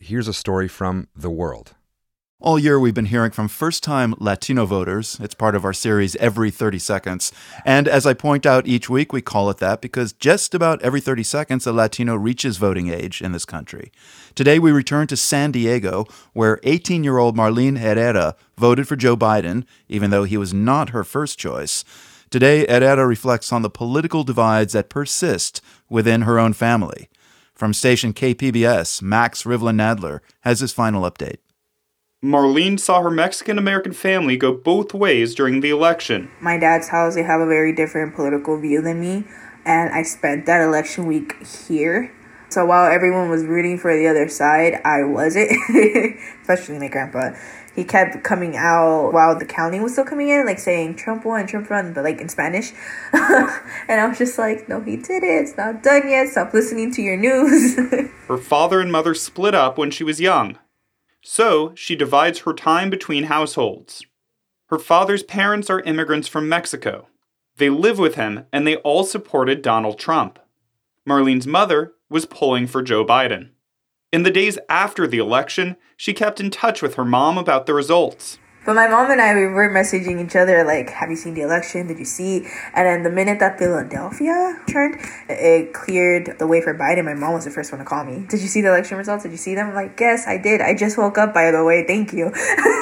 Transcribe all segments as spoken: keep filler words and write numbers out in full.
here's a story from The World. All year, we've been hearing from first-time Latino voters. It's part of our series Every thirty Seconds. And as I point out each week, we call it that because just about every thirty seconds, a Latino reaches voting age in this country. Today, we return to San Diego, where eighteen-year-old Marlene Herrera voted for Joe Biden, even though he was not her first choice. Today, Herrera reflects on the political divides that persist within her own family. From station K P B S, Max Rivlin-Nadler has his final update. Marlene saw her Mexican-American family go both ways during the election. My dad's house, they have a very different political view than me, and I spent that election week here. So while everyone was rooting for the other side, I wasn't, especially my grandpa. He kept coming out while the counting was still coming in, like saying Trump won, Trump won, but like in Spanish. And I was just like, no, he did it. It's not done yet. Stop listening to your news. Her father and mother split up when she was young. So, she divides her time between households. Her father's parents are immigrants from Mexico. They live with him, and they all supported Donald Trump. Marlene's mother was polling for Joe Biden. In the days after the election, she kept in touch with her mom about the results. But my mom and I, we were messaging each other, like, have you seen the election? Did you see? And then the minute that Philadelphia turned, it cleared the way for Biden. My mom was the first one to call me. Did you see the election results? Did you see them? I'm like, yes, I did. I just woke up, by the way. Thank you.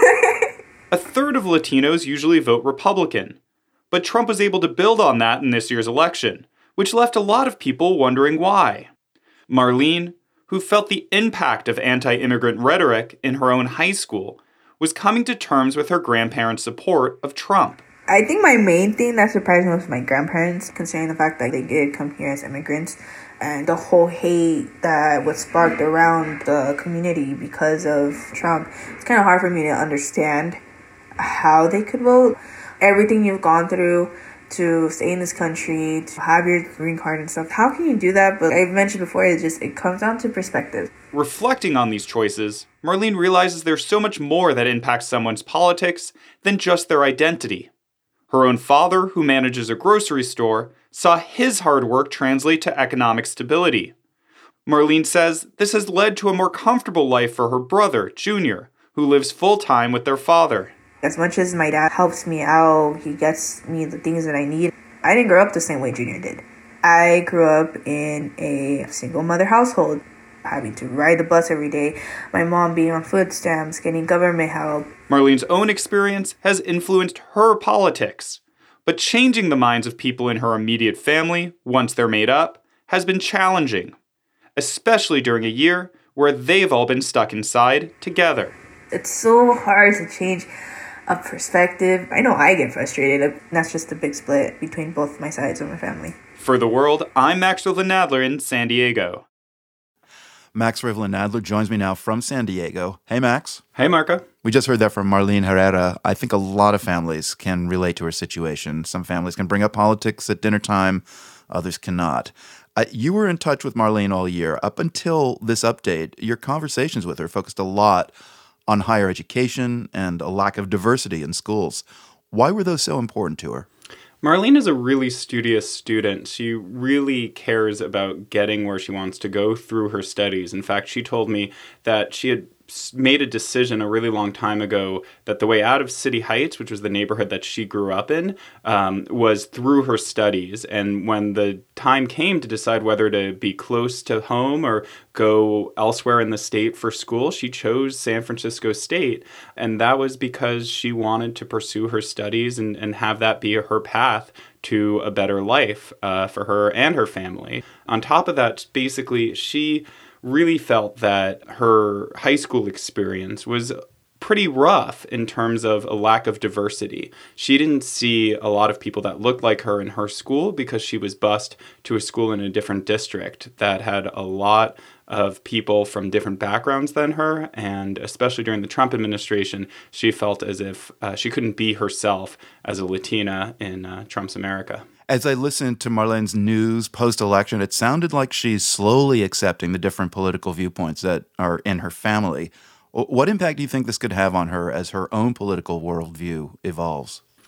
A third of Latinos usually vote Republican. But Trump was able to build on that in this year's election, which left a lot of people wondering why. Marlene, who felt the impact of anti-immigrant rhetoric in her own high school, was coming to terms with her grandparents' support of Trump. I think my main thing that surprised me was my grandparents, considering the fact that they did come here as immigrants, and the whole hate that was sparked around the community because of Trump. It's kind of hard for me to understand how they could vote. Everything you've gone through to stay in this country, to have your green card and stuff. How can you do that? But I've mentioned before, it just it comes down to perspective. Reflecting on these choices, Marlene realizes there's so much more that impacts someone's politics than just their identity. Her own father, who manages a grocery store, saw his hard work translate to economic stability. Marlene says this has led to a more comfortable life for her brother, Junior, who lives full-time with their father. As much as my dad helps me out, he gets me the things that I need, I didn't grow up the same way Junior did. I grew up in a single mother household, having to ride the bus every day, my mom being on food stamps, getting government help. Marlene's own experience has influenced her politics, but changing the minds of people in her immediate family, once they're made up, has been challenging, especially during a year where they've all been stuck inside together. It's so hard to change a perspective. I know I get frustrated. That's just a big split between both my sides of my family. For The World, I'm Max Rivlin-Nadler in San Diego. Max Rivlin-Nadler joins me now from San Diego. Hey, Max. Hey, Marco. We just heard that from Marlene Herrera. I think a lot of families can relate to her situation. Some families can bring up politics at dinner time. Others cannot. Uh, you were in touch with Marlene all year. Up until this update, your conversations with her focused a lot on higher education and a lack of diversity in schools. Why were those so important to her? Marlene is a really studious student. She really cares about getting where she wants to go through her studies. In fact, she told me that she had made a decision a really long time ago that the way out of City Heights, which was the neighborhood that she grew up in, um, was through her studies. And when the time came to decide whether to be close to home or go elsewhere in the state for school, she chose San Francisco State. And that was because she wanted to pursue her studies and, and have that be her path to a better life uh, for her and her family. On top of that, basically, she really felt that her high school experience was pretty rough in terms of a lack of diversity. She didn't see a lot of people that looked like her in her school because she was bused to a school in a different district that had a lot of people from different backgrounds than her, and especially during the Trump administration, she felt as if uh, she couldn't be herself as a Latina in uh, Trump's America. As I listened to Marlene's news post-election, it sounded like she's slowly accepting the different political viewpoints that are in her family. What impact do you think this could have on her as her own political worldview evolves?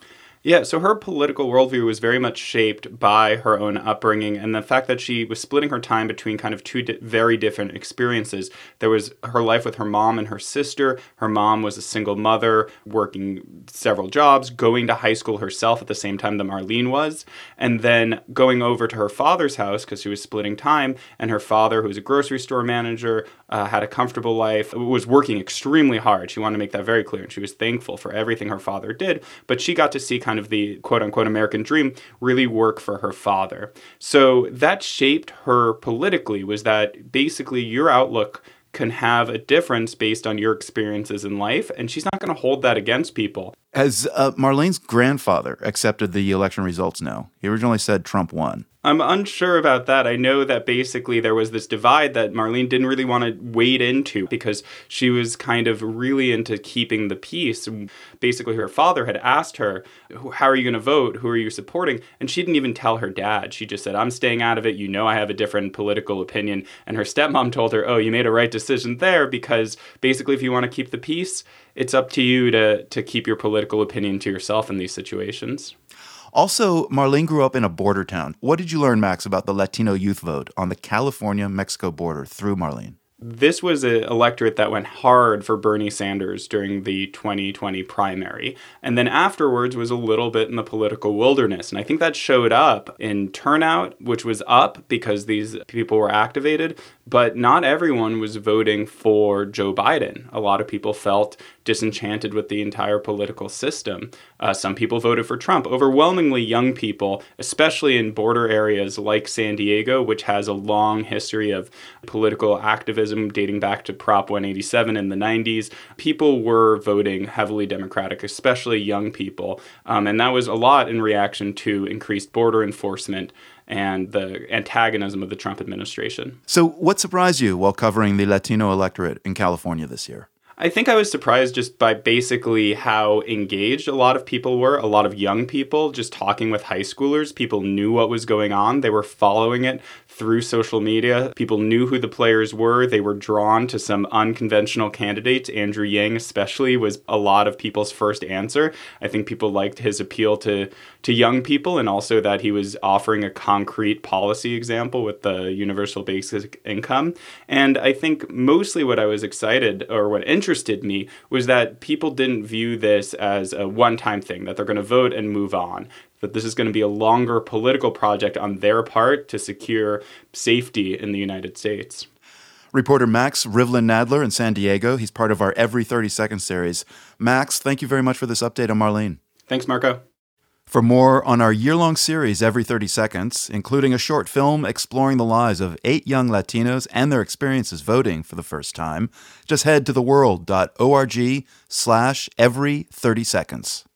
Yeah, so her political worldview was very much shaped by her own upbringing and the fact that she was splitting her time between kind of two di- very different experiences. There was her life with her mom and her sister. Her mom was a single mother, working several jobs, going to high school herself at the same time that Marlene was, and then going over to her father's house because she was splitting time, and her father, who was a grocery store manager, uh, had a comfortable life, was working extremely hard. She wanted to make that very clear, and she was thankful for everything her father did, but she got to see kind of the quote-unquote American dream really work for her father. So that shaped her politically, was that basically your outlook can have a difference based on your experiences in life, and she's not going to hold that against people. Has uh, Marlene's grandfather accepted the election results now? He originally said Trump won. I'm unsure about that. I know that basically there was this divide that Marlene didn't really want to wade into because she was kind of really into keeping the peace. Basically, her father had asked her, how are you going to vote? Who are you supporting? And she didn't even tell her dad. She just said, I'm staying out of it. You know I have a different political opinion. And her stepmom told her, oh, you made a right decision there because basically if you want to keep the peace, it's up to you to, to keep your political opinion to yourself in these situations. Also, Marlene grew up in a border town. What did you learn, Max, about the Latino youth vote on the California-Mexico border through Marlene? This was an electorate that went hard for Bernie Sanders during the twenty twenty primary, and then afterwards was a little bit in the political wilderness. And I think that showed up in turnout, which was up because these people were activated, but not everyone was voting for Joe Biden. A lot of people felt disenchanted with the entire political system. Uh, some people voted for Trump. Overwhelmingly young people, especially in border areas like San Diego, which has a long history of political activism dating back to Prop one eighty-seven in the nineties. People were voting heavily Democratic, especially young people. Um, and that was a lot in reaction to increased border enforcement and the antagonism of the Trump administration. So what surprised you while covering the Latino electorate in California this year? I think I was surprised just by basically how engaged a lot of people were, a lot of young people, just talking with high schoolers. People knew what was going on. They were following it through social media. People knew who the players were. They were drawn to some unconventional candidates. Andrew Yang especially was a lot of people's first answer. I think people liked his appeal to, to young people and also that he was offering a concrete policy example with the universal basic income. And I think mostly what I was excited or what interested me was that people didn't view this as a one-time thing, that they're going to vote and move on, that this is going to be a longer political project on their part to secure safety in the United States. Reporter Max Rivlin-Nadler in San Diego. He's part of our Every thirty Seconds series. Max, thank you very much for this update on Marlene. Thanks, Marco. For more on our year-long series, Every thirty Seconds, including a short film exploring the lives of eight young Latinos and their experiences voting for the first time, just head to theworld.org slash every 30 seconds.